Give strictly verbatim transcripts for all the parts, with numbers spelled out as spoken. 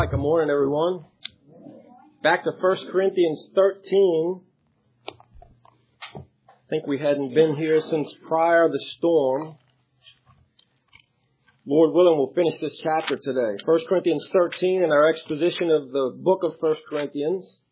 Good morning, everyone. Back to First Corinthians thirteen. I think we hadn't been here since prior to the storm. Lord willing, we'll finish this chapter today. First Corinthians thirteen and our exposition of the book of First Corinthians.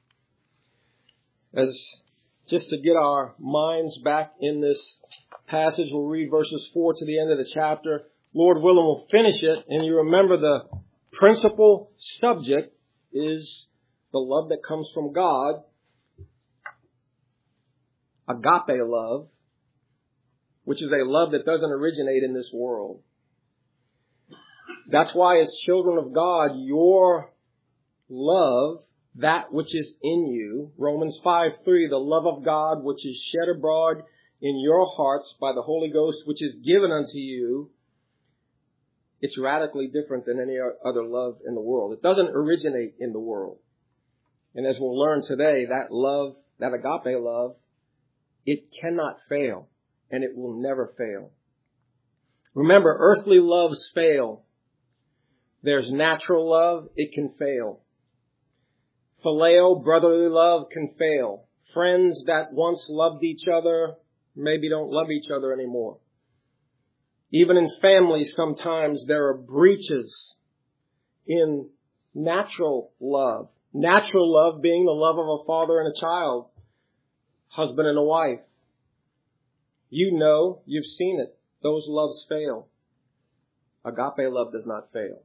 As just to get our minds back in this passage, we'll read verses four to the end of the chapter. Lord willing, we'll finish it, and you remember the principal subject is the love that comes from God, agape love, which is a love that doesn't originate in this world. That's why as children of God, your love, that which is in you, Romans five three, the love of God which is shed abroad in your hearts by the Holy Ghost which is given unto you, it's radically different than any other love in the world. It doesn't originate in the world. And as we'll learn today, that love, that agape love, it cannot fail, and it will never fail. Remember, earthly loves fail. There's natural love, it can fail. Phileo, brotherly love, can fail. Friends that once loved each other maybe don't love each other anymore. Even in families, sometimes there are breaches in natural love. Natural love being the love of a father and a child, husband and a wife. You know, you've seen it. Those loves fail. Agape love does not fail.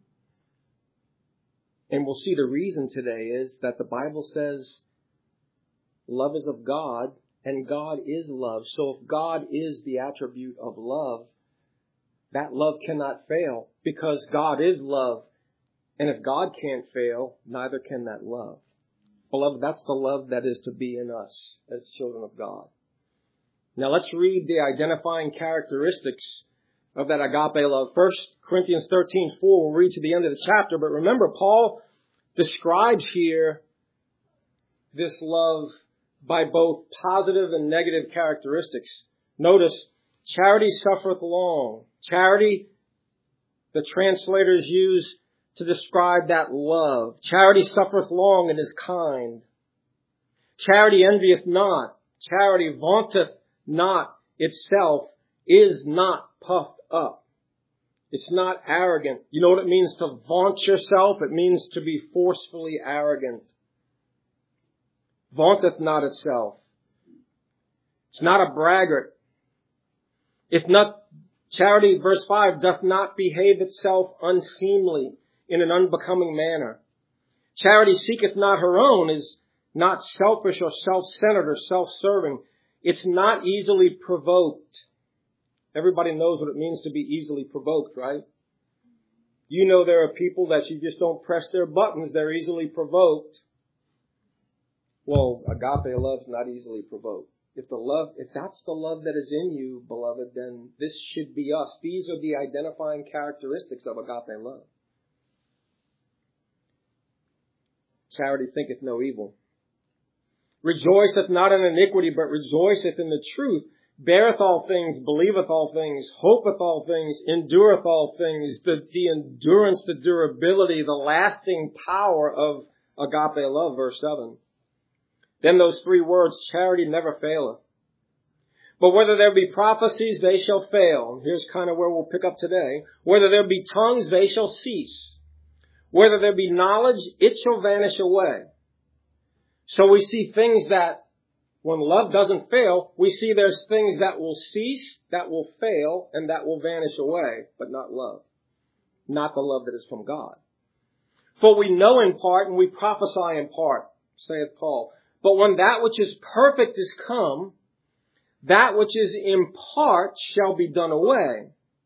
And we'll see the reason today is that the Bible says love is of God and God is love. So if God is the attribute of love, that love cannot fail because God is love. And if God can't fail, neither can that love. Beloved, that's the love that is to be in us as children of God. Now let's read the identifying characteristics of that agape love. First Corinthians thirteen four, we'll read to the end of the chapter. But remember, Paul describes here this love by both positive and negative characteristics. Notice, charity suffereth long. Charity, the translators use to describe that love. Charity suffereth long and is kind. Charity envieth not. Charity vaunteth not itself, is not puffed up. It's not arrogant. You know what it means to vaunt yourself? It means to be forcefully arrogant. Vaunteth not itself. It's not a braggart. If not, charity, verse five, doth not behave itself unseemly in an unbecoming manner. Charity seeketh not her own, is not selfish or self-centered or self-serving. It's not easily provoked. Everybody knows what it means to be easily provoked, right? You know there are people that you just don't press their buttons, they're easily provoked. Well, agape love's not easily provoked. If the love, if that's the love that is in you, beloved, then this should be us. These are the identifying characteristics of agape love. Charity thinketh no evil. Rejoiceth not in iniquity, but rejoiceth in the truth. Beareth all things, believeth all things, hopeth all things, endureth all things. The, the endurance, the durability, the lasting power of agape love, verse seven. Then those three words, charity never faileth. But whether there be prophecies, they shall fail. Here's kind of where we'll pick up today. Whether there be tongues, they shall cease. Whether there be knowledge, it shall vanish away. So we see things that, when love doesn't fail, we see there's things that will cease, that will fail, and that will vanish away, but not love. Not the love that is from God. For we know in part, and we prophesy in part, saith Paul. But when that which is perfect is come, that which is in part shall be done away.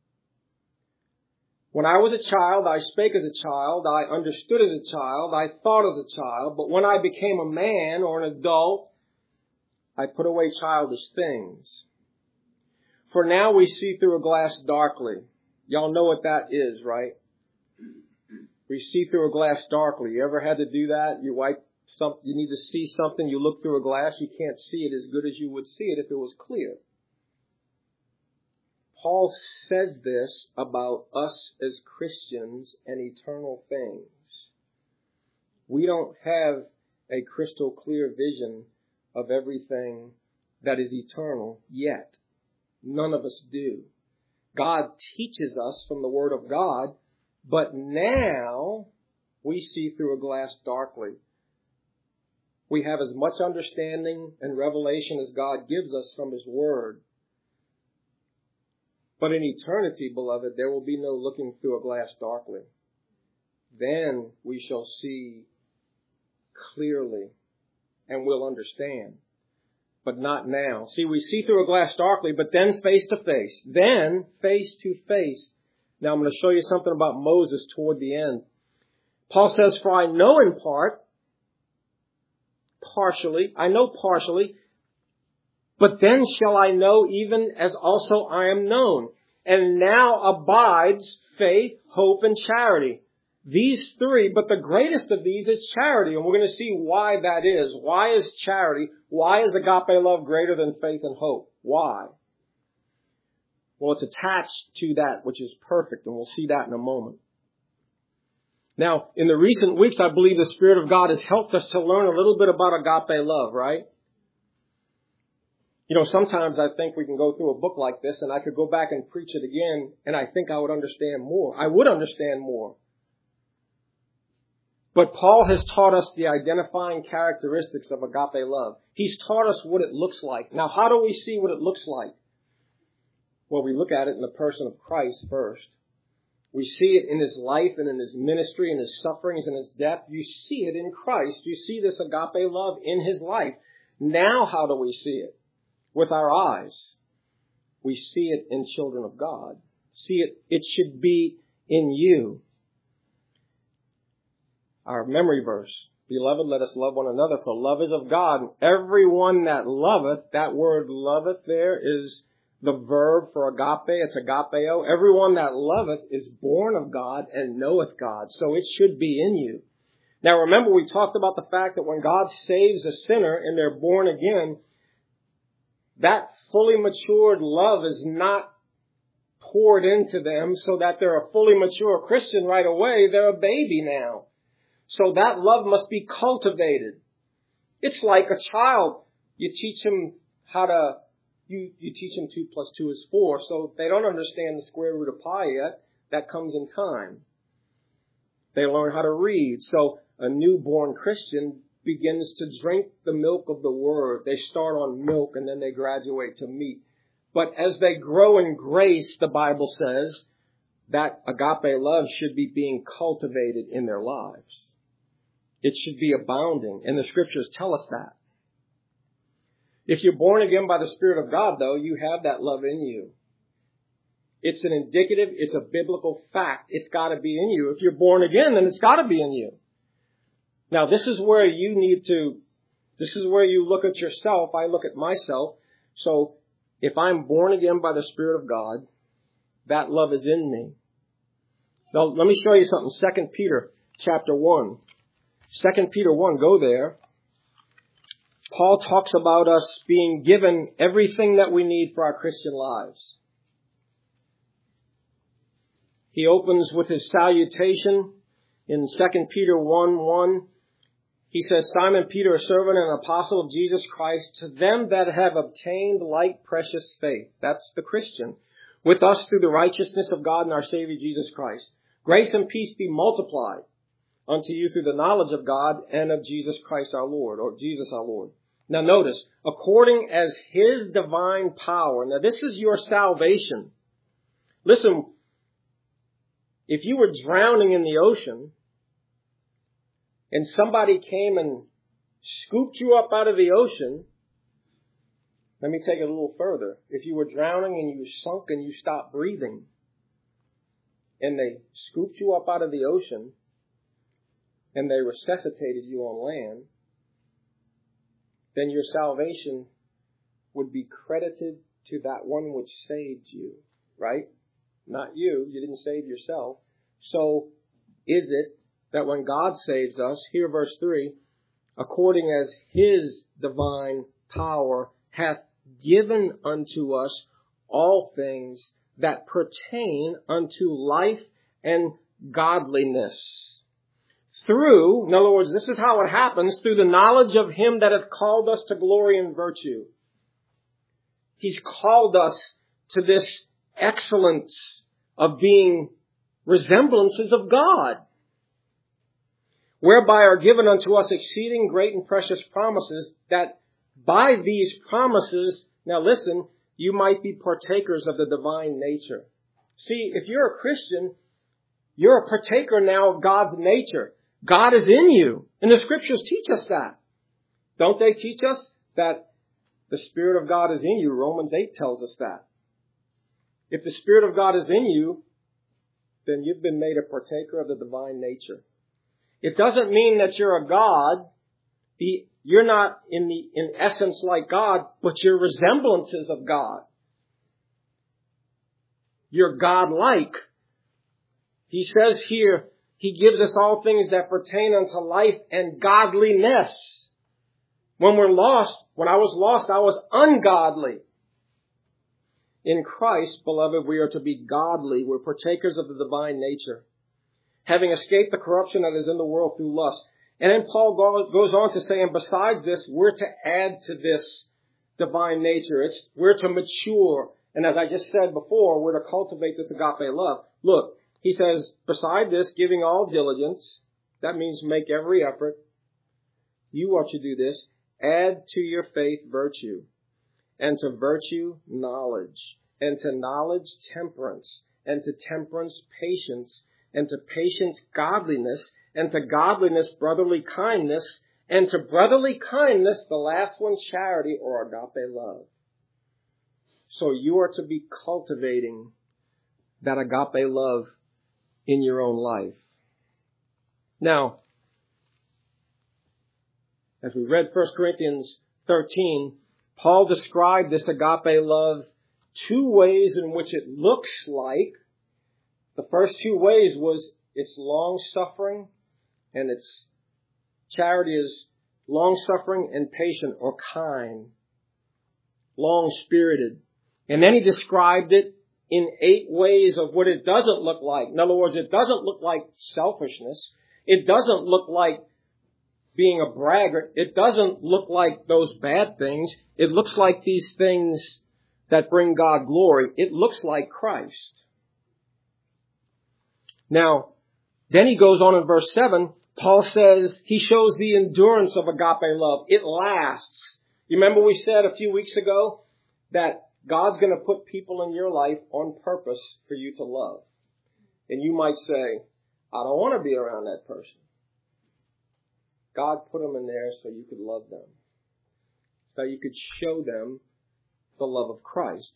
When I was a child, I spake as a child, I understood as a child, I thought as a child, but when I became a man or an adult, I put away childish things. For now we see through a glass darkly. Y'all know what that is, right? We see through a glass darkly. You ever had to do that? You wipe some, you need to see something, you look through a glass, you can't see it as good as you would see it if it was clear. Paul says this about us as Christians and eternal things. We don't have a crystal clear vision of everything that is eternal yet. None of us do. God teaches us from the Word of God, but now we see through a glass darkly. We have as much understanding and revelation as God gives us from His Word. But in eternity, beloved, there will be no looking through a glass darkly. Then we shall see clearly and we'll understand. But not now. See, we see through a glass darkly, but then face to face. Then face to face. Now I'm going to show you something about Moses toward the end. Paul says, for I know in part, partially, I know partially, but then shall I know even as also I am known. And now abides faith, hope, and charity. These three, but the greatest of these is charity. And we're going to see why that is. Why is charity, why is agape love greater than faith and hope? Why? Well, it's attached to that which is perfect, and we'll see that in a moment. Now, in the recent weeks, I believe the Spirit of God has helped us to learn a little bit about agape love, right? You know, sometimes I think we can go through a book like this and I could go back and preach it again, and I think I would understand more. I would understand more. But Paul has taught us the identifying characteristics of agape love. He's taught us what it looks like. Now, how do we see what it looks like? Well, we look at it in the person of Christ first. We see it in His life and in His ministry and His sufferings and His death. You see it in Christ. You see this agape love in His life. Now, how do we see it? With our eyes. We see it in children of God. See it, it should be in you. Our memory verse, beloved, let us love one another, for love is of God. And everyone that loveth, that word loveth there is the verb for agape. It's agapeo. Everyone that loveth is born of God and knoweth God. So it should be in you. Now remember, we talked about the fact that when God saves a sinner and they're born again, that fully matured love is not poured into them so that they're a fully mature Christian right away. They're a baby now. So that love must be cultivated. It's like a child. You teach them how to, you, you teach them two plus two is four. So they don't understand the square root of pi yet. That comes in time. They learn how to read. So a newborn Christian begins to drink the milk of the Word. They start on milk and then they graduate to meat. But as they grow in grace, the Bible says, that agape love should be being cultivated in their lives. It should be abounding, and the Scriptures tell us that. If you're born again by the Spirit of God, though, you have that love in you. It's an indicative, it's a biblical fact. It's got to be in you. If you're born again, then it's got to be in you. Now, this is where you need to, this is where you look at yourself. I look at myself. So, if I'm born again by the Spirit of God, that love is in me. Now, let me show you something. Second Peter chapter one. Second Peter one, go there. Paul talks about us being given everything that we need for our Christian lives. He opens with his salutation in Second Peter one one. He says, Simon Peter, a servant and an apostle of Jesus Christ, to them that have obtained like precious faith. That's the Christian. With us through the righteousness of God and our Savior Jesus Christ. Grace and peace be multiplied unto you through the knowledge of God and of Jesus Christ our Lord, or Jesus our Lord. Now notice, according as His divine power. Now this is your salvation. Listen, if you were drowning in the ocean and somebody came and scooped you up out of the ocean, let me take it a little further. If you were drowning and you sunk and you stopped breathing, and they scooped you up out of the ocean, and they resuscitated you on land, then your salvation would be credited to that one which saved you, right? Not you. You didn't save yourself. So is it that when God saves us, here verse three, according as His divine power hath given unto us all things that pertain unto life and godliness, through, in other words, this is how it happens, through the knowledge of him that hath called us to glory and virtue. He's called us to this excellence of being resemblances of God, whereby are given unto us exceeding great and precious promises, that by these promises, now listen, you might be partakers of the divine nature. See, if you're a Christian, you're a partaker now of God's nature. God is in you. And the scriptures teach us that. Don't they teach us that the Spirit of God is in you? Romans eight tells us that. If the Spirit of God is in you, then you've been made a partaker of the divine nature. It doesn't mean that you're a God. The, you're not in the, in essence like God, but you're resemblances of God. You're God-like. He says here, he gives us all things that pertain unto life and godliness. When we're lost, when I was lost, I was ungodly. In Christ, beloved, we are to be godly. We're partakers of the divine nature, having escaped the corruption that is in the world through lust. And then Paul goes on to say, and besides this, we're to add to this divine nature. It's, we're to mature. And as I just said before, we're to cultivate this agape love. Look, he says, beside this, giving all diligence, that means make every effort. You are to do this. Add to your faith virtue, and to virtue knowledge, and to knowledge temperance, and to temperance patience, and to patience godliness, and to godliness brotherly kindness, and to brotherly kindness, the last one's charity or agape love. So you are to be cultivating that agape love in your own life. Now, as we read First Corinthians thirteen, Paul described this agape love two ways in which it looks like. The first two ways was it's long-suffering, and its charity is long-suffering and patient or kind, long-spirited. And then he described it in eight ways of what it doesn't look like. In other words, it doesn't look like selfishness. It doesn't look like being a braggart. It doesn't look like those bad things. It looks like these things that bring God glory. It looks like Christ. Now, then he goes on in verse seven. Paul says he shows the endurance of agape love. It lasts. You remember we said a few weeks ago that God's going to put people in your life on purpose for you to love. And you might say, I don't want to be around that person. God put them in there so you could love them, so you could show them the love of Christ.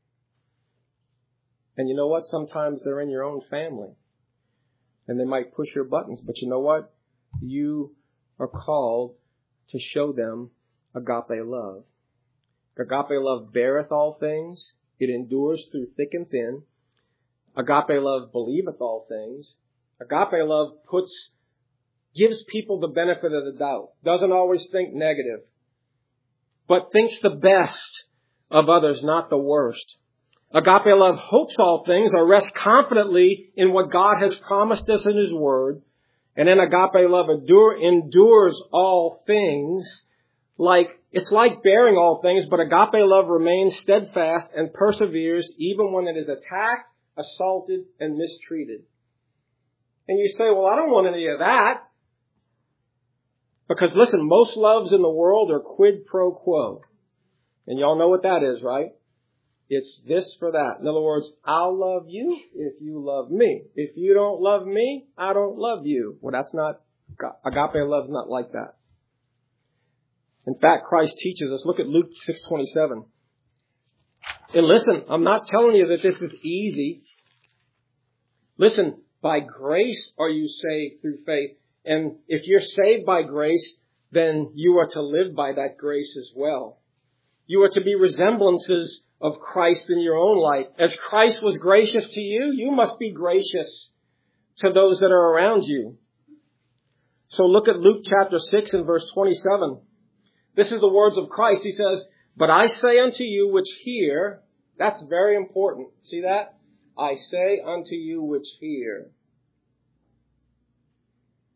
And you know what? Sometimes they're in your own family, and they might push your buttons. But you know what? You are called to show them agape love. Agape love beareth all things. It endures through thick and thin. Agape love believeth all things. Agape love puts gives people the benefit of the doubt. Doesn't always think negative, but thinks the best of others, not the worst. Agape love hopes all things, or rests confidently in what God has promised us in His Word. And then agape love endure, endures all things. Like, it's like bearing all things, but agape love remains steadfast and perseveres even when it is attacked, assaulted, and mistreated. And you say, well, I don't want any of that. Because listen, most loves in the world are quid pro quo. And y'all know what that is, right? It's this for that. In other words, I'll love you if you love me. If you don't love me, I don't love you. Well, that's not, agape love's not like that. In fact, Christ teaches us. Look at Luke six twenty-seven. And listen, I'm not telling you that this is easy. Listen, by grace are you saved through faith. And if you're saved by grace, then you are to live by that grace as well. You are to be resemblances of Christ in your own life. As Christ was gracious to you, you must be gracious to those that are around you. So look at Luke chapter six and verse twenty-seven. This is the words of Christ. He says, but I say unto you which hear, that's very important. See that? I say unto you which hear.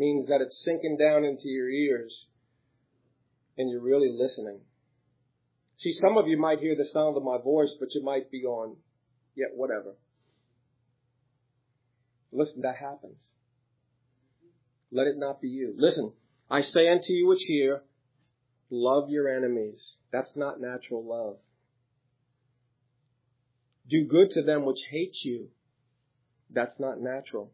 means that it's sinking down into your ears and you're really listening. See, some of you might hear the sound of my voice, but you might be on, yeah, whatever. Listen, that happens. Let it not be you. Listen, I say unto you which hear, love your enemies. That's not natural love. Do good to them which hate you. That's not natural.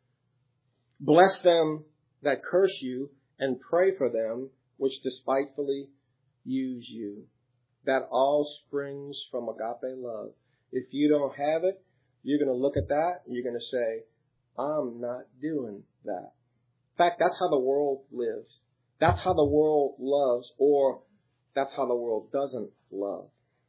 Bless them that curse you and pray for them which despitefully use you. That all springs from agape love. If you don't have it, you're going to look at that and you're going to say, I'm not doing that. In fact, that's how the world lives. That's how the world loves, or that's how the world doesn't love.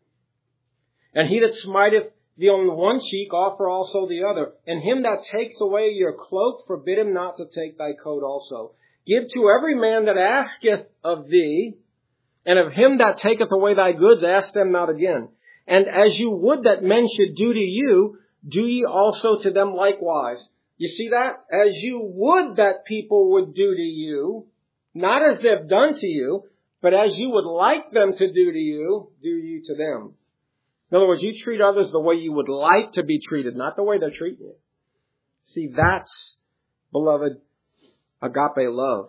And he that smiteth thee on the one cheek, offer also the other. And him that takes away your cloak, forbid him not to take thy coat also. Give to every man that asketh of thee, and of him that taketh away thy goods, ask them not again. And as you would that men should do to you, do ye also to them likewise. You see that? As you would that people would do to you, not as they've done to you, but as you would like them to do to you, do you to them. In other words, you treat others the way you would like to be treated, not the way they're treating you. See, that's, beloved, agape love.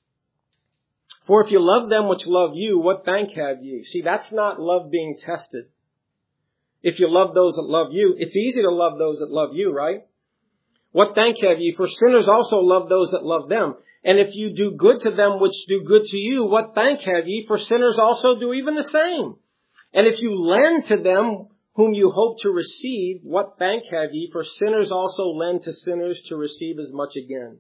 For if you love them which love you, what thank have ye? See, that's not love being tested. If you love those that love you, it's easy to love those that love you, right? What thank have ye? For sinners also love those that love them. And if you do good to them which do good to you, what thank have ye? For sinners also do even the same. And if you lend to them whom you hope to receive, what thank have ye? For sinners also lend to sinners to receive as much again.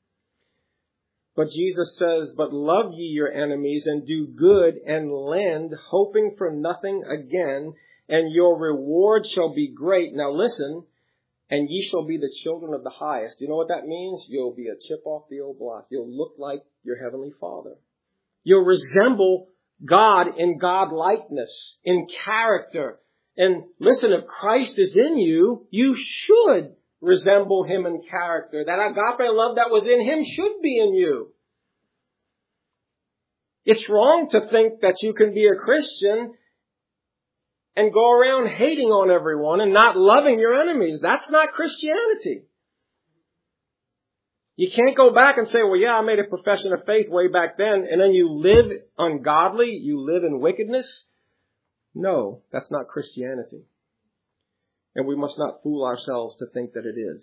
But Jesus says, but love ye your enemies and do good and lend, hoping for nothing again, and your reward shall be great. Now listen, and ye shall be the children of the highest. You know what that means? You'll be a chip off the old block. You'll look like your heavenly Father. You'll resemble God in God-likeness, in character. And listen, if Christ is in you, you should resemble him in character. That agape love that was in him should be in you. It's wrong to think that you can be a Christian and go around hating on everyone and not loving your enemies. That's not Christianity. You can't go back and say, well, yeah, I made a profession of faith way back then, and then you live ungodly, you live in wickedness. No, that's not Christianity. And we must not fool ourselves to think that it is.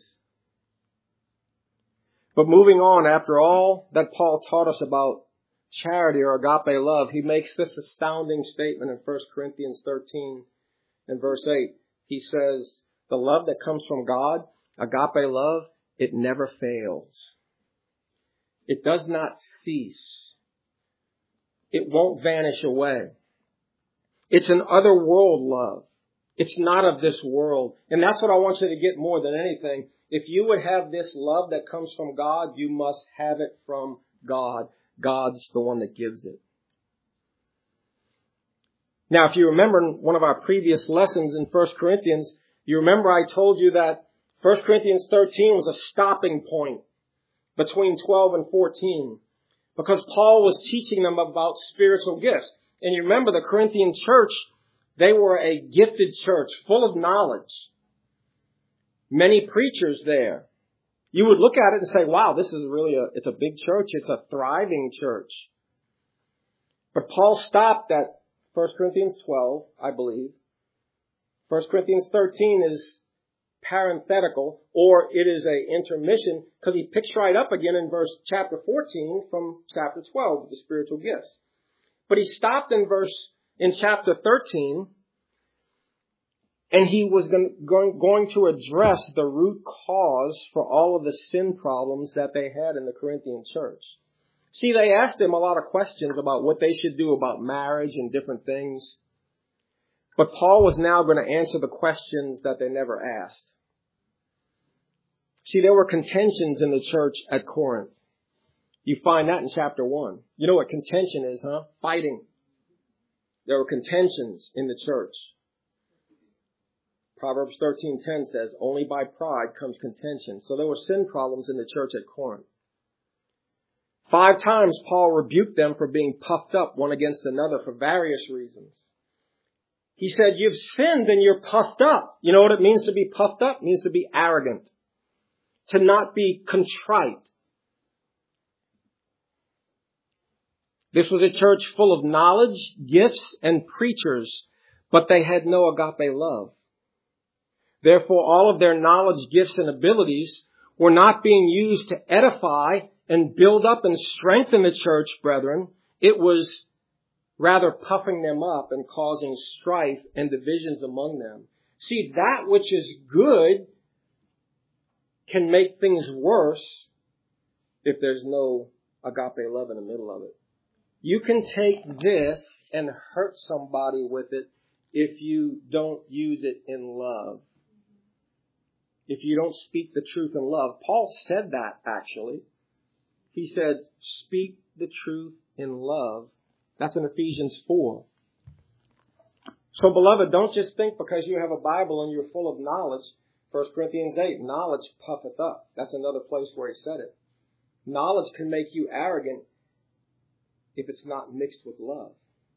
But moving on, after all that Paul taught us about charity or agape love, he makes this astounding statement in First Corinthians thirteen and verse eight. He says, the love that comes from God, agape love, it never fails. It does not cease. It won't vanish away. It's an otherworld love. It's not of this world. And that's what I want you to get more than anything. If you would have this love that comes from God, you must have it from God. God's the one that gives it. Now, if you remember in one of our previous lessons in First Corinthians, you remember I told you that First Corinthians thirteen was a stopping point between twelve and fourteen because Paul was teaching them about spiritual gifts. And you remember the Corinthian church, they were a gifted church full of knowledge. Many preachers there. You would look at it and say, wow, this is really a, it's a big church. It's a thriving church. But Paul stopped at First Corinthians twelve, I believe. First Corinthians thirteen is parenthetical, or it is a intermission, because he picks right up again in verse chapter fourteen from chapter twelve with the spiritual gifts. But he stopped in verse, in chapter thirteen, and he was going, going, going to address the root cause for all of the sin problems that they had in the Corinthian church. See, they asked him a lot of questions about what they should do about marriage and different things. But Paul was now going to answer the questions that they never asked. See, there were contentions in the church at Corinth. You find that in chapter one. You know what contention is, huh? Fighting. There were contentions in the church. Proverbs thirteen ten says, only by pride comes contention. So there were sin problems in the church at Corinth. Five times Paul rebuked them for being puffed up one against another for various reasons. He said, you've sinned and you're puffed up. You know what it means to be puffed up? It means to be arrogant. To not be contrite. This was a church full of knowledge, gifts, and preachers, but they had no agape love. Therefore, all of their knowledge, gifts, and abilities were not being used to edify and build up and strengthen the church, brethren. It was rather puffing them up and causing strife and divisions among them. See, that which is good can make things worse if there's no agape love in the middle of it. You can take this and hurt somebody with it if you don't use it in love. If you don't speak the truth in love. Paul said that, actually. He said, speak the truth in love. That's in Ephesians four. So, beloved, don't just think because you have a Bible and you're full of knowledge. First Corinthians eight, knowledge puffeth up. That's another place where he said it. Knowledge can make you arrogant if it's not mixed with love.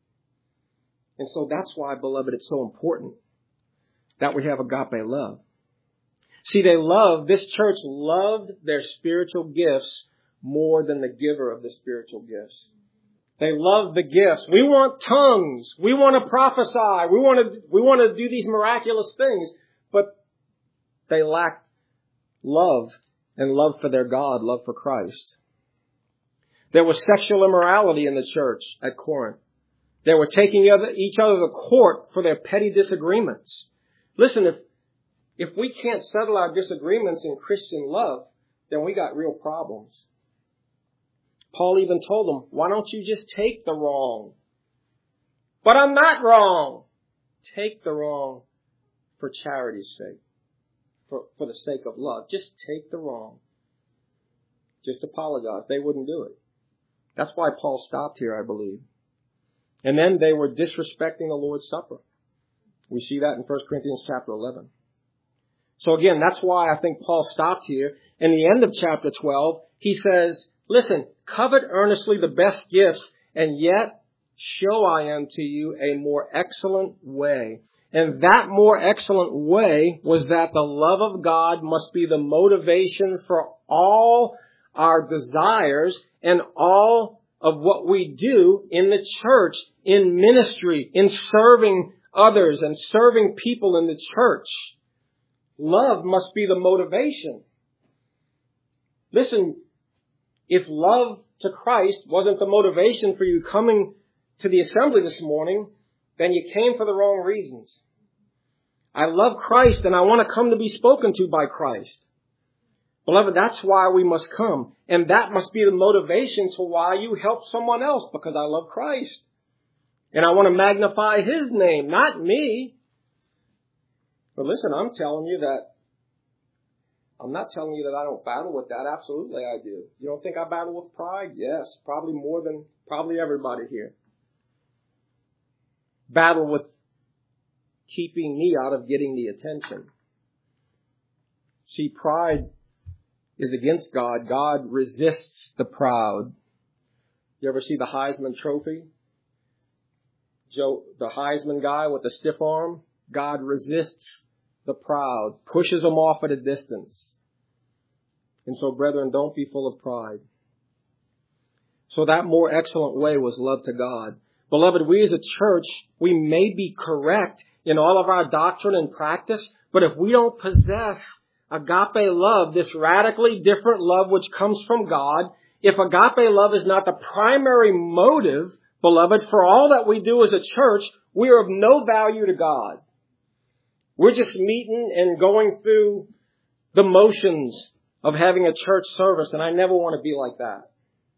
And so that's why, beloved, it's so important that we have agape love. See, they loved, this church loved their spiritual gifts more than the giver of the spiritual gifts. They loved the gifts. We want tongues. We want to prophesy. We want to, we want to do these miraculous things. But they lacked love and love for their God, love for Christ. There was sexual immorality in the church at Corinth. They were taking each other to court for their petty disagreements. Listen, if, if we can't settle our disagreements in Christian love, then we got real problems. Paul even told them, why don't you just take the wrong? But I'm not wrong. Take the wrong for charity's sake, for, for the sake of love. Just take the wrong. Just apologize. They wouldn't do it. That's why Paul stopped here, I believe. And then they were disrespecting the Lord's Supper. We see that in First Corinthians chapter eleven. So again, that's why I think Paul stopped here. In the end of chapter twelve, he says, listen, covet earnestly the best gifts, and yet show I unto you a more excellent way. And that more excellent way was that the love of God must be the motivation for all our desires and all of what we do in the church, in ministry, in serving others and serving people in the church. Love must be the motivation. Listen, if love to Christ wasn't the motivation for you coming to the assembly this morning, then you came for the wrong reasons. I love Christ and I want to come to be spoken to by Christ. Beloved, that's why we must come. And that must be the motivation to why you help someone else, because I love Christ. And I want to magnify His name, not me. But listen, I'm telling you that, I'm not telling you that I don't battle with that. Absolutely I do. You don't think I battle with pride? Yes, probably more than probably everybody here. Battle with keeping me out of getting the attention. See, pride is against God. God resists the proud. You ever see the Heisman Trophy? Joe, the Heisman guy with the stiff arm? God resists the proud, pushes them off at a distance. And so, brethren, don't be full of pride. So that more excellent way was love to God. Beloved, we as a church, we may be correct in all of our doctrine and practice, but if we don't possess agape love, this radically different love which comes from God, if agape love is not the primary motive, beloved, for all that we do as a church, we are of no value to God. We're just meeting and going through the motions of having a church service, and I never want to be like that.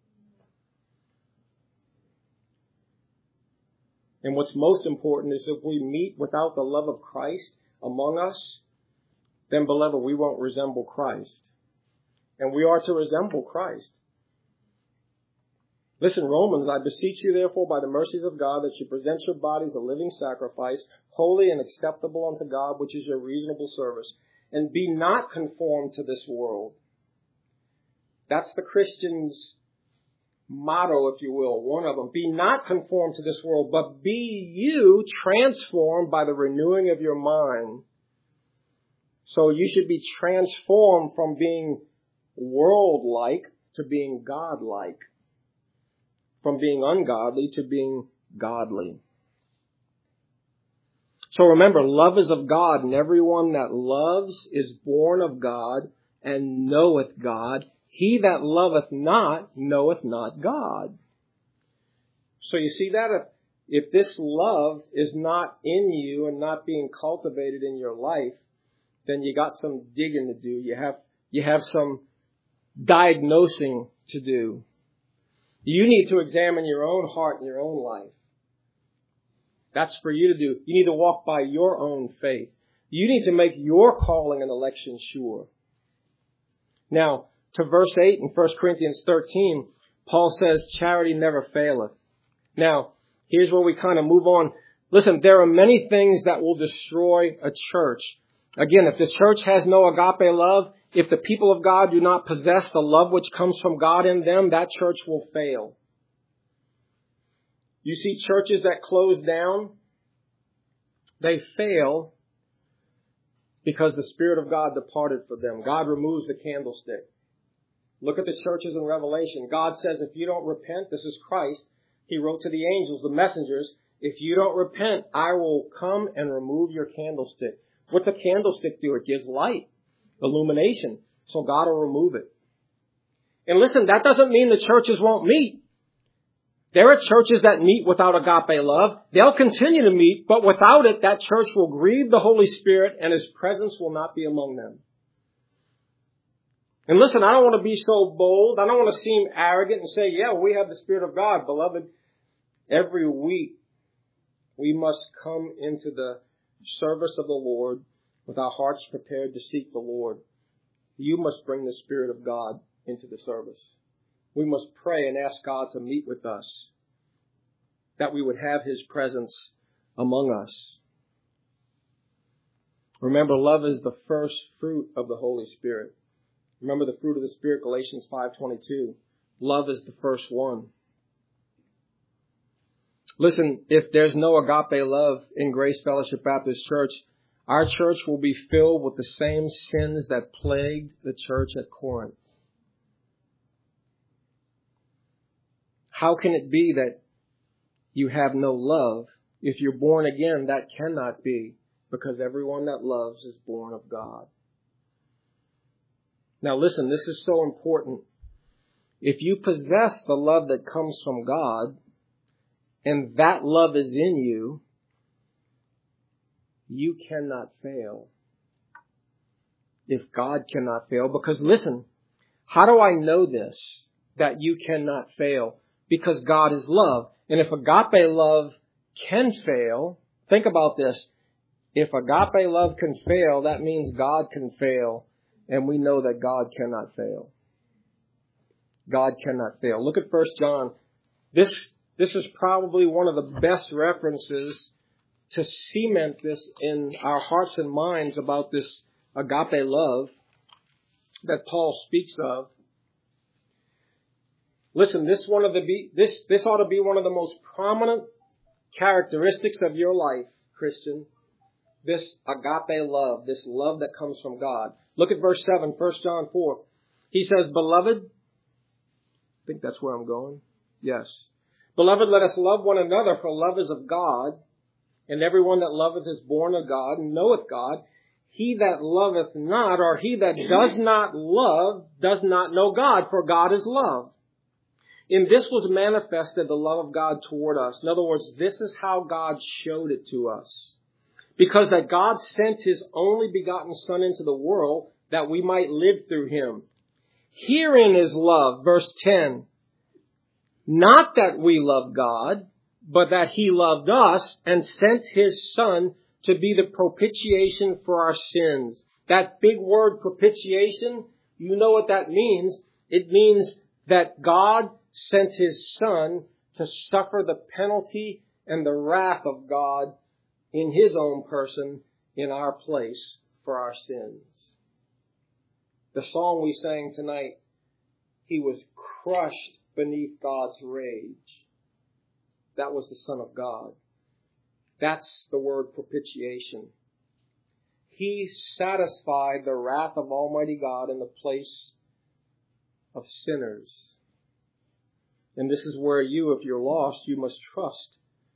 And what's most important is if we meet without the love of Christ among us, then, beloved, we won't resemble Christ. And we are to resemble Christ. Listen, Romans, I beseech you, therefore, by the mercies of God, that you present your bodies a living sacrifice, holy and acceptable unto God, which is your reasonable service. And be not conformed to this world. That's the Christian's motto, if you will, one of them. Be not conformed to this world, but be you transformed by the renewing of your mind. So you should be transformed from being world-like to being God-like. From being ungodly to being godly. So remember, love is of God, and everyone that loves is born of God and knoweth God. He that loveth not knoweth not God. So you see that? If, if this love is not in you and not being cultivated in your life, then you got some digging to do. You have, you have some diagnosing to do. You need to examine your own heart and your own life. That's for you to do. You need to walk by your own faith. You need to make your calling and election sure. Now, to verse eight in First Corinthians thirteen, Paul says, charity never faileth. Now, here's where we kind of move on. Listen, there are many things that will destroy a church. Again, if the church has no agape love, if the people of God do not possess the love which comes from God in them, that church will fail. You see churches that close down, they fail because the Spirit of God departed from them. God removes the candlestick. Look at the churches in Revelation. God says, if you don't repent, this is Christ. He wrote to the angels, the messengers, if you don't repent, I will come and remove your candlestick. What's a candlestick do? It gives light, illumination. So God will remove it. And listen, that doesn't mean the churches won't meet. There are churches that meet without agape love. They'll continue to meet, but without it, that church will grieve the Holy Spirit and His presence will not be among them. And listen, I don't want to be so bold. I don't want to seem arrogant and say, yeah, we have the Spirit of God. Beloved, every week we must come into the service of the Lord with our hearts prepared to seek the Lord. You must bring the Spirit of God into the service. We must pray and ask God to meet with us, that we would have His presence among us. Remember, love is the first fruit of the Holy Spirit. Remember the fruit of the Spirit, Galatians five twenty-two. Love is the first one. Listen, if there's no agape love in Grace Fellowship Baptist Church, our church will be filled with the same sins that plagued the church at Corinth. How can it be that you have no love? If you're born again, that cannot be, because everyone that loves is born of God. Now listen, this is so important. If you possess the love that comes from God, and that love is in you, you cannot fail. If God cannot fail, because listen, how do I know this, that you cannot fail? Because God is love. And if agape love can fail, think about this. If agape love can fail, that means God can fail. And we know that God cannot fail. God cannot fail. Look at First John. This, this is probably one of the best references to cement this in our hearts and minds about this agape love that Paul speaks of. Listen, this one of the be, this this ought to be one of the most prominent characteristics of your life, Christian. This agape love, this love that comes from God. Look at verse seven, First John four. He says, Beloved, I think that's where I'm going. Yes. Beloved, let us love one another, for love is of God, and everyone that loveth is born of God and knoweth God. He that loveth not, or he that does not love, does not know God, for God is love. In this was manifested the love of God toward us. In other words, this is how God showed it to us. Because that God sent His only begotten Son into the world that we might live through Him. Herein is love, verse ten. Not that we love God, but that He loved us and sent His Son to be the propitiation for our sins. That big word propitiation, you know what that means. It means that God sent His Son to suffer the penalty and the wrath of God in His own person in our place for our sins. The song we sang tonight, He was crushed beneath God's rage. That was the Son of God. That's the word propitiation. He satisfied the wrath of Almighty God in the place of sinners. And this is where you, if you're lost, you must trust.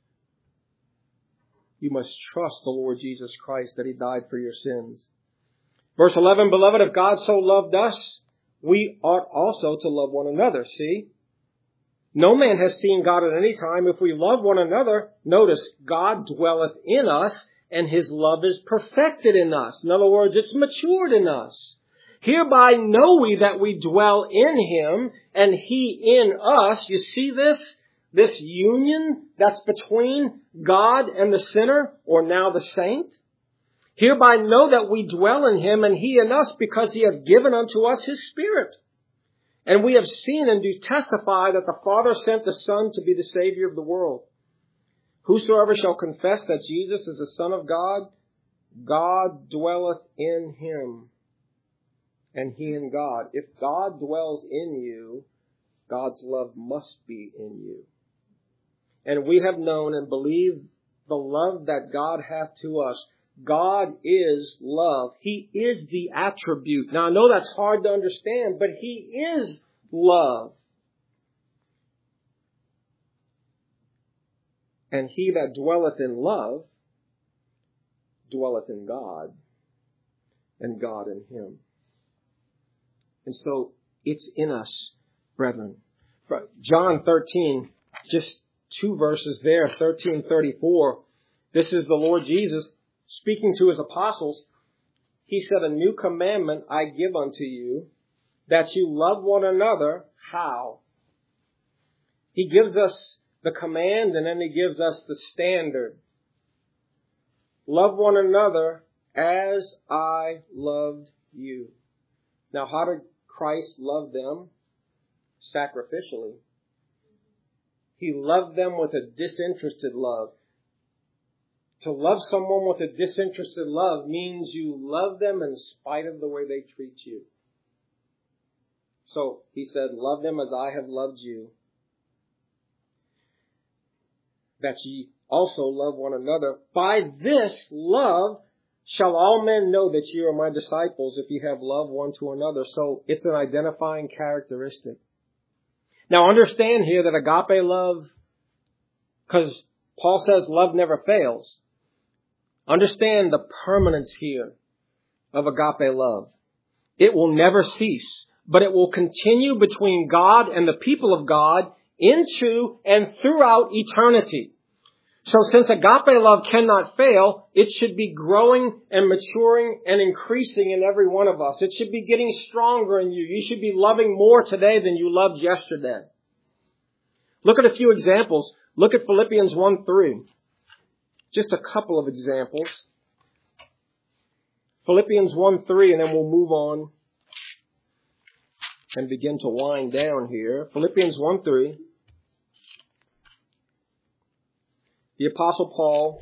You must trust the Lord Jesus Christ that He died for your sins. Verse eleven, Beloved, if God so loved us, we ought also to love one another. See? No man has seen God at any time. If we love one another, notice, God dwelleth in us, and His love is perfected in us. In other words, it's matured in us. Hereby know we that we dwell in Him, and He in us. You see this? This union that's between God and the sinner, or now the saint. Hereby know that we dwell in Him, and He in us, because He hath given unto us His Spirit. And we have seen and do testify that the Father sent the Son to be the Savior of the world. Whosoever shall confess that Jesus is the Son of God, God dwelleth in Him, and He in God. If God dwells in you, God's love must be in you. And we have known and believed the love that God hath to us. God is love. He is the attribute. Now, I know that's hard to understand, but He is love. And he that dwelleth in love dwelleth in God, and God in him. And so it's in us, brethren. John thirteen, just two verses there, thirteen thirty-four. This is the Lord Jesus speaking to His apostles. He said, a new commandment I give unto you, that you love one another. How? He gives us the command, and then He gives us the standard. Love one another as I loved you. Now, how did Christ love them? Sacrificially. He loved them with a disinterested love. To love someone with a disinterested love means you love them in spite of the way they treat you. So He said, love them as I have loved you, that ye also love one another. By this love shall all men know that ye are my disciples, if ye have love one to another. So it's an identifying characteristic. Now understand here that agape love, because Paul says love never fails. Understand the permanence here of agape love. It will never cease, but it will continue between God and the people of God into and throughout eternity. So since agape love cannot fail, it should be growing and maturing and increasing in every one of us. It should be getting stronger in you. You should be loving more today than you loved yesterday. Look at a few examples. Look at Philippians one three. Just a couple of examples. Philippians one three, and then we'll move on and begin to wind down here. Philippians one three. The Apostle Paul,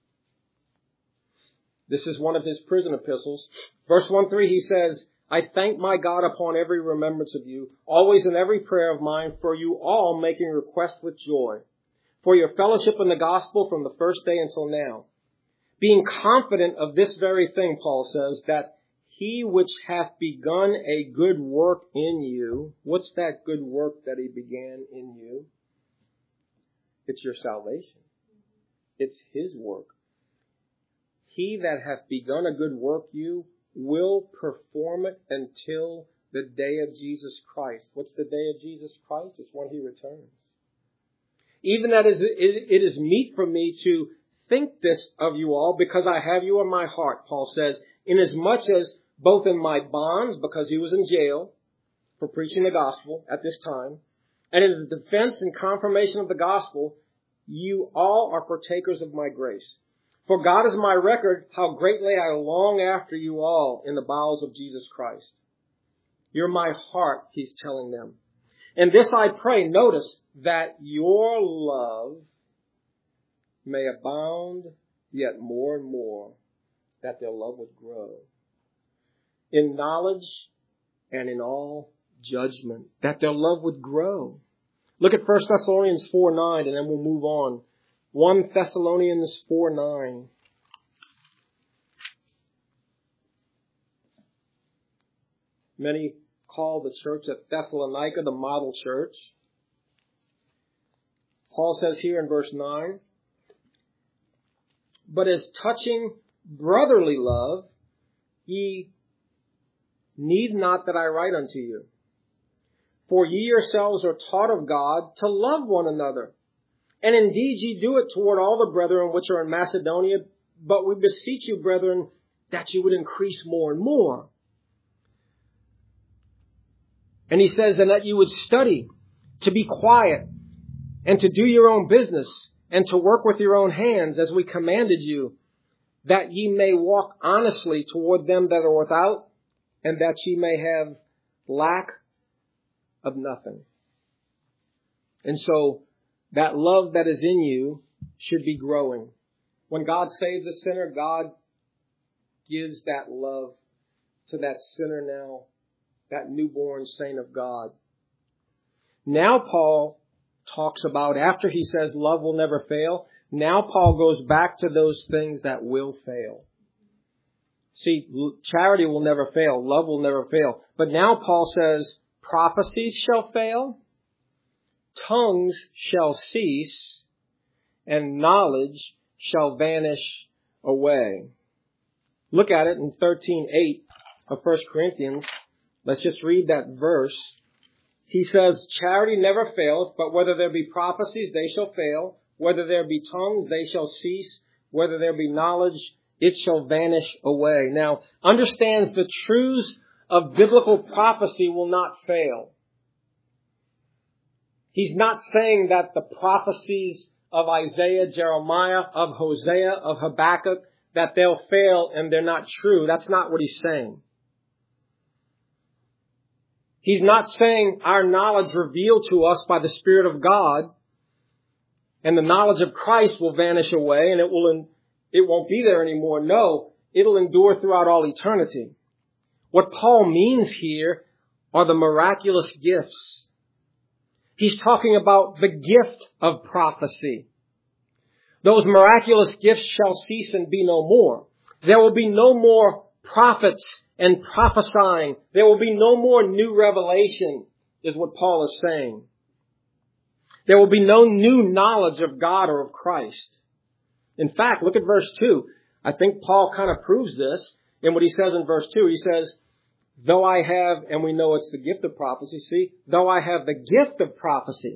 this is one of his prison epistles. Verse one three, he says, I thank my God upon every remembrance of you, always in every prayer of mine, for you all making request with joy, for your fellowship in the gospel from the first day until now. Being confident of this very thing, Paul says, that He which hath begun a good work in you, what's that good work that He began in you? It's your salvation. It's His work. He that hath begun a good work you will perform it until the day of Jesus Christ. What's the day of Jesus Christ? It's when He returns. Even that is, it, it is meet for me to think this of you all, because I have you in my heart, Paul says, inasmuch as both in my bonds, because he was in jail for preaching the gospel at this time, and in the defense and confirmation of the gospel, you all are partakers of my grace. For God is my record, how greatly I long after you all in the bowels of Jesus Christ. You're my heart, he's telling them. And this I pray, notice, that your love may abound yet more and more, that their love would grow in knowledge and in all judgment, that their love would grow. Look at First Thessalonians four nine, and then we'll move on. First Thessalonians four nine. Many call the church at Thessalonica the model church. Paul says here in verse nine, but as touching brotherly love, ye need not that I write unto you. For ye yourselves are taught of God to love one another. And indeed ye do it toward all the brethren which are in Macedonia. But we beseech you, brethren, that you would increase more and more. And he says, and that you would study to be quiet and to do your own business and to work with your own hands as we commanded you, that ye may walk honestly toward them that are without, and that ye may have lack of nothing. And so that love that is in you should be growing. When God saves a sinner, God gives that love to that sinner now, that newborn saint of God. Now Paul talks about, after he says love will never fail, now Paul goes back to those things that will fail. See, charity will never fail. Love will never fail. But now Paul says, prophecies shall fail, tongues shall cease, and knowledge shall vanish away. Look at it in thirteen eight of First Corinthians. Let's just read that verse. He says, charity never faileth, but whether there be prophecies, they shall fail. Whether there be tongues, they shall cease. Whether there be knowledge, it shall vanish away. Now, understands the truths of biblical prophecy will not fail. He's not saying that the prophecies of Isaiah, Jeremiah, of Hosea, of Habakkuk, that they'll fail and they're not true. That's not what he's saying. He's not saying our knowledge revealed to us by the Spirit of God and the knowledge of Christ will vanish away and it will, it won't be there anymore. No, it'll endure throughout all eternity. What Paul means here are the miraculous gifts. He's talking about the gift of prophecy. Those miraculous gifts shall cease and be no more. There will be no more prophets and prophesying. There will be no more new revelation, is what Paul is saying. There will be no new knowledge of God or of Christ. In fact, look at verse two. I think Paul kind of proves this in what he says in verse two. He says, though I have, and we know it's the gift of prophecy, see, though I have the gift of prophecy,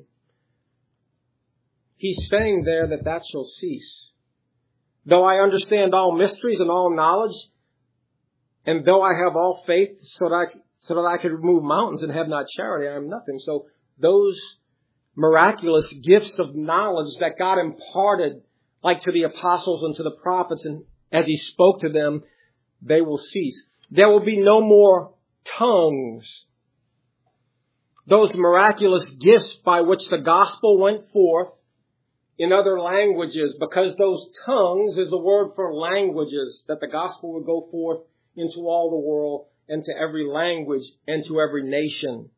he's saying there that that shall cease. Though I understand all mysteries and all knowledge, and though I have all faith so that I, so that I could remove mountains and have not charity, I am nothing. So those miraculous gifts of knowledge that God imparted, like to the apostles and to the prophets, and as he spoke to them, they will cease. There will be no more tongues. Those miraculous gifts by which the gospel went forth in other languages, because those tongues is the word for languages, that the gospel would go forth into all the world and to every language and to every nation.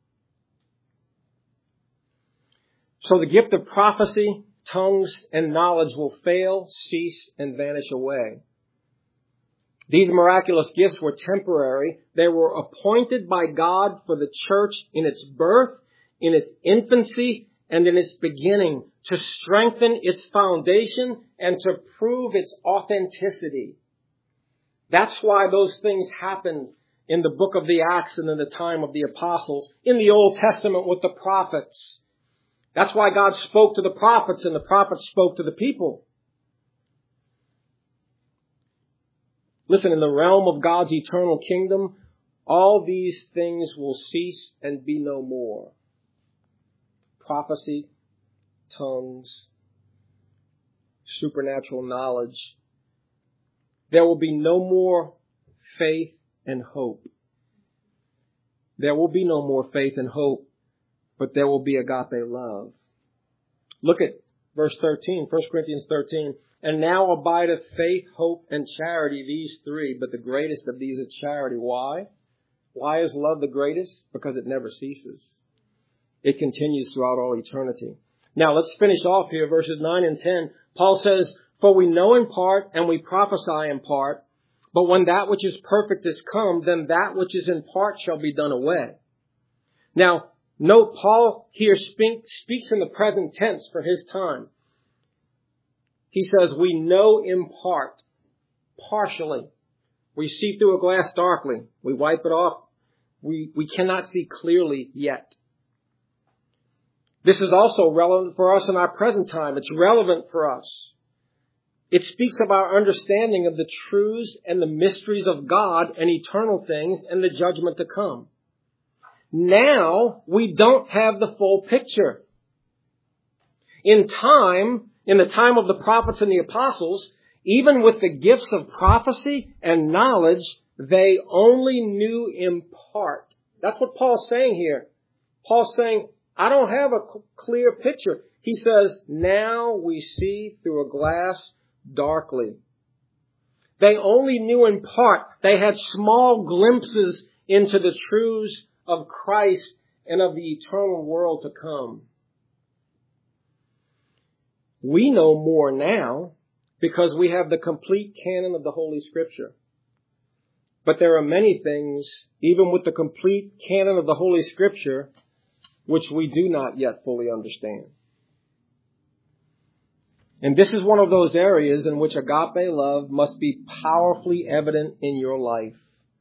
So the gift of prophecy, tongues, and knowledge will fail, cease, and vanish away. These miraculous gifts were temporary. They were appointed by God for the church in its birth, in its infancy, and in its beginning, to strengthen its foundation and to prove its authenticity. That's why those things happened in the book of the Acts and in the time of the apostles, in the Old Testament with the prophets. That's why God spoke to the prophets and the prophets spoke to the people. Listen, in the realm of God's eternal kingdom, all these things will cease and be no more. Prophecy, tongues, supernatural knowledge. There will be no more faith and hope. There will be no more faith and hope, but there will be agape love. Look at verse thirteen, First Corinthians thirteen. And now abideth faith, hope, and charity, these three, but the greatest of these is charity. Why? Why is love the greatest? Because it never ceases. It continues throughout all eternity. Now let's finish off here, verses nine and ten. Paul says, "For we know in part and we prophesy in part, but when that which is perfect is come, then that which is in part shall be done away." Now, note Paul here speak, speaks in the present tense for his time. He says, we know in part, partially. We see through a glass darkly. We wipe it off. We, we cannot see clearly yet. This is also relevant for us in our present time. It's relevant for us. It speaks of our understanding of the truths and the mysteries of God and eternal things and the judgment to come. Now, we don't have the full picture. In time, in the time of the prophets and the apostles, even with the gifts of prophecy and knowledge, they only knew in part. That's what Paul's saying here. Paul's saying, I don't have a clear picture. He says, now we see through a glass darkly. They only knew in part. They had small glimpses into the truths of Christ and of the eternal world to come. We know more now because we have the complete canon of the Holy Scripture. But there are many things, even with the complete canon of the Holy Scripture, which we do not yet fully understand. And this is one of those areas in which agape love must be powerfully evident in your life.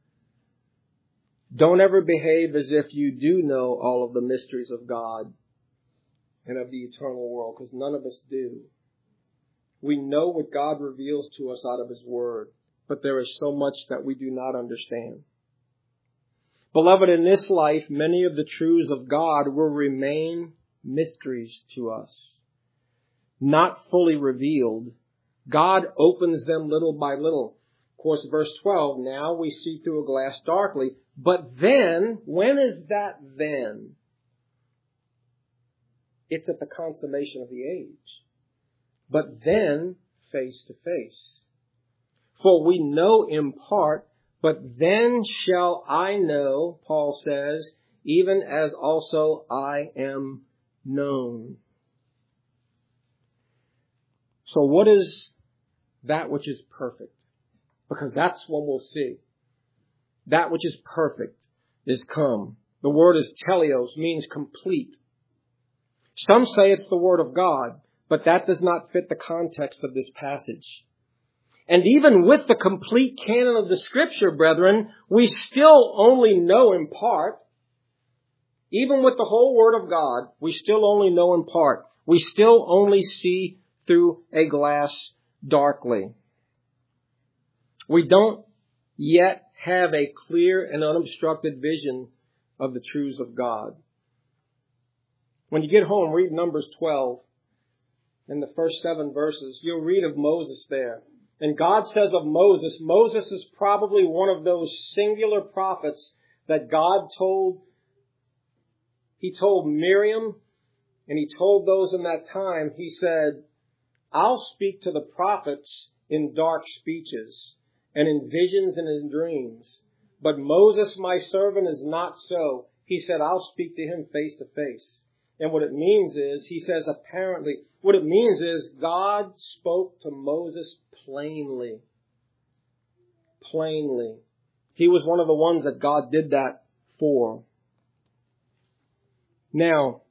Don't ever behave as if you do know all of the mysteries of God and of the eternal world, because none of us do. We know what God reveals to us out of His Word, but there is so much that we do not understand. Beloved, in this life, many of the truths of God will remain mysteries to us, not fully revealed. God opens them little by little. Of course, verse twelve, now we see through a glass darkly, but then, when is that then? It's at the consummation of the age. But then, face to face. For we know in part, but then shall I know, Paul says, even as also I am known. So what is that which is perfect? Because that's what we'll see. That which is perfect is come. The word is teleos, means complete. Some say it's the Word of God, but that does not fit the context of this passage. And even with the complete canon of the Scripture, brethren, we still only know in part. Even with the whole Word of God, we still only know in part. We still only see through a glass darkly. We don't yet have a clear and unobstructed vision of the truths of God. When you get home, read Numbers twelve. In the first seven verses, you'll read of Moses there. And God says of Moses, Moses is probably one of those singular prophets that God told. He told Miriam, and he told those in that time, he said, I'll speak to the prophets in dark speeches, and in visions and in dreams. But Moses, my servant, is not so. He said, I'll speak to him face to face. And what it means is, he says apparently, what it means is God spoke to Moses plainly. Plainly. He was one of the ones that God did that for. Now,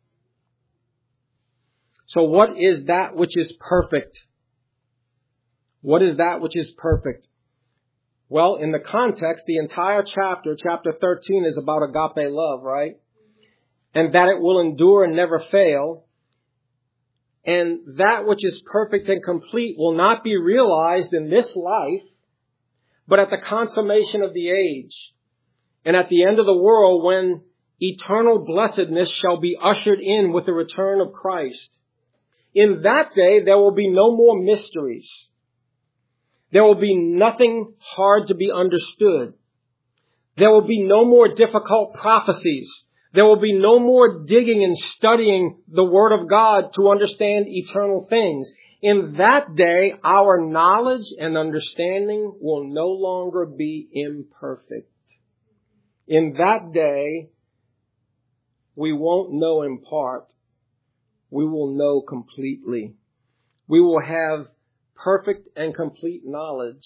so what is that which is perfect? What is that which is perfect? Well, in the context, the entire chapter, chapter thirteen, is about agape love, right? And that it will endure and never fail. And that which is perfect and complete will not be realized in this life, but at the consummation of the age. And at the end of the world, when eternal blessedness shall be ushered in with the return of Christ. In that day, there will be no more mysteries. There will be nothing hard to be understood. There will be no more difficult prophecies. There will be no more digging and studying the Word of God to understand eternal things. In that day, our knowledge and understanding will no longer be imperfect. In that day, we won't know in part. We will know completely. We will have perfect and complete knowledge.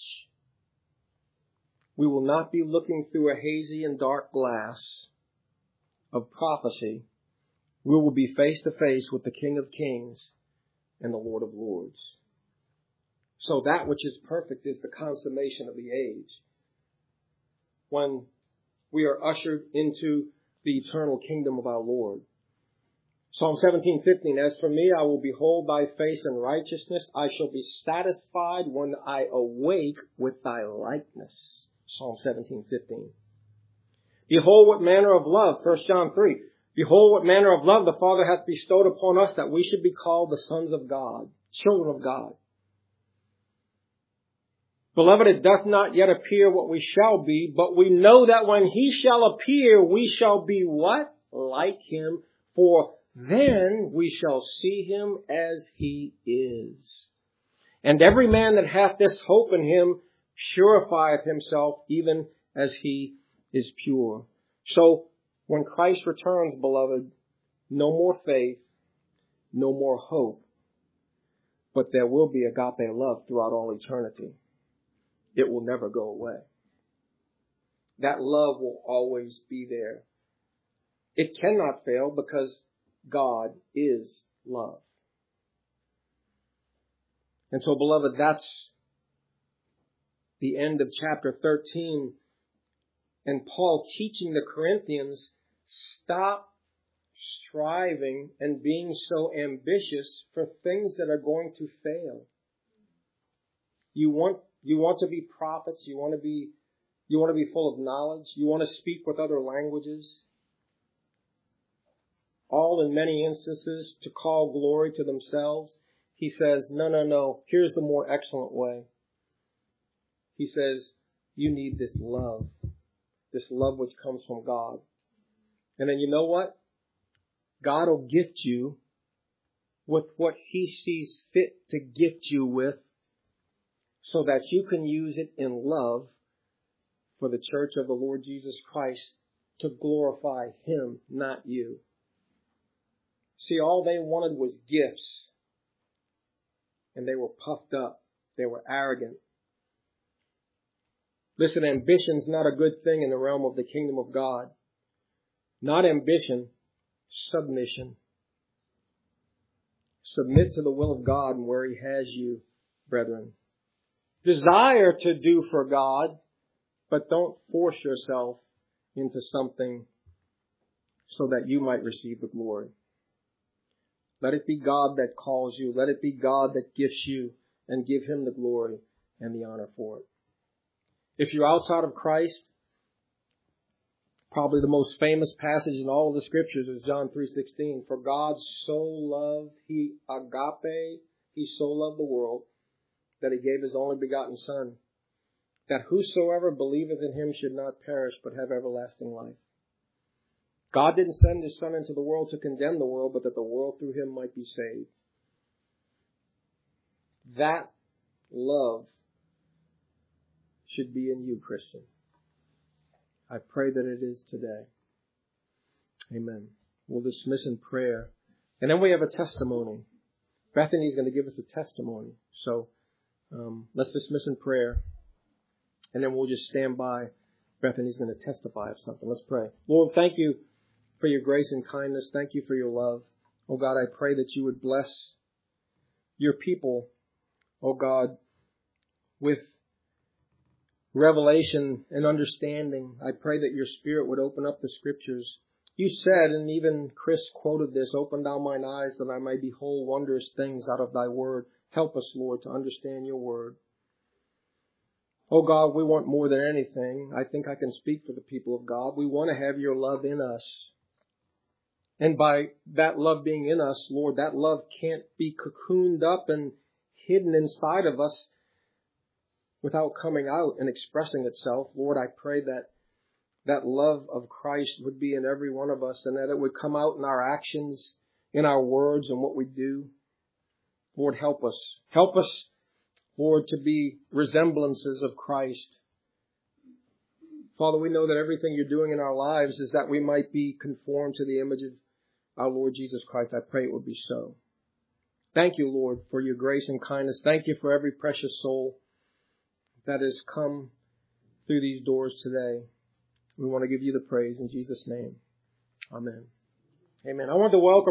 We will not be looking through a hazy and dark glass of prophecy. We will be face to face with the King of Kings and the Lord of Lords. So that which is perfect is the consummation of the age, when we are ushered into the eternal kingdom of our Lord. Psalm seventeen fifteen, as for me, I will behold thy face in righteousness. I shall be satisfied when I awake with thy likeness. Psalm seventeen fifteen. Behold what manner of love, First John three. Behold what manner of love the Father hath bestowed upon us, that we should be called the sons of God, children of God. Beloved, it doth not yet appear what we shall be, but we know that when he shall appear, we shall be what? Like him, for then we shall see him as he is. And every man that hath this hope in him purifieth himself, even as he is pure. So, when Christ returns, beloved, no more faith, no more hope, but there will be agape love throughout all eternity. It will never go away. That love will always be there. It cannot fail because God is love. And so, beloved, that's the end of chapter thirteen. And Paul teaching the Corinthians, stop striving and being so ambitious for things that are going to fail. You want You want to be prophets. You want to be, you want to be full of knowledge. You want to speak with other languages. All in many instances to call glory to themselves. He says, no, no, no. Here's the more excellent way. He says, you need this love. This love which comes from God. And then you know what? God will gift you with what he sees fit to gift you with, so that you can use it in love for the church of the Lord Jesus Christ to glorify him, not you. See, all they wanted was gifts. And they were puffed up. They were arrogant. Listen, ambition's not a good thing in the realm of the kingdom of God. Not ambition, submission. Submit to the will of God and where he has you, brethren. Desire to do for God, but don't force yourself into something so that you might receive the glory. Let it be God that calls you. Let it be God that gifts you, and give him the glory and the honor for it. If you're outside of Christ, probably the most famous passage in all of the scriptures is John three sixteen. For God so loved, he agape, he so loved the world, that he gave his only begotten Son, that whosoever believeth in him should not perish, but have everlasting life. God didn't send his Son into the world to condemn the world, but that the world through him might be saved. That love should be in you, Christian. I pray that it is today. Amen. We'll dismiss in prayer. And then we have a testimony. Bethany's going to give us a testimony. So um, let's dismiss in prayer. And then we'll just stand by. Bethany's going to testify of something. Let's pray. Lord, thank you for your grace and kindness. Thank you for your love. Oh God, I pray that you would bless your people, oh God, with revelation and understanding. I pray that your Spirit would open up the scriptures. You said, and even Chris quoted this, open thou mine eyes that I may behold wondrous things out of thy word. Help us, Lord, to understand your word. Oh God, we want more than anything. I think I can speak for the people of God. We want to have your love in us. And by that love being in us, Lord, that love can't be cocooned up and hidden inside of us without coming out and expressing itself. Lord, I pray that that love of Christ would be in every one of us, and that it would come out in our actions, in our words, and what we do. Lord, help us. Help us, Lord, to be resemblances of Christ. Father, we know that everything you're doing in our lives is that we might be conformed to the image of our Lord Jesus Christ, I pray it would be so. Thank you, Lord, for your grace and kindness. Thank you for every precious soul that has come through these doors today. We want to give you the praise in Jesus' name. Amen. Amen. I want to welcome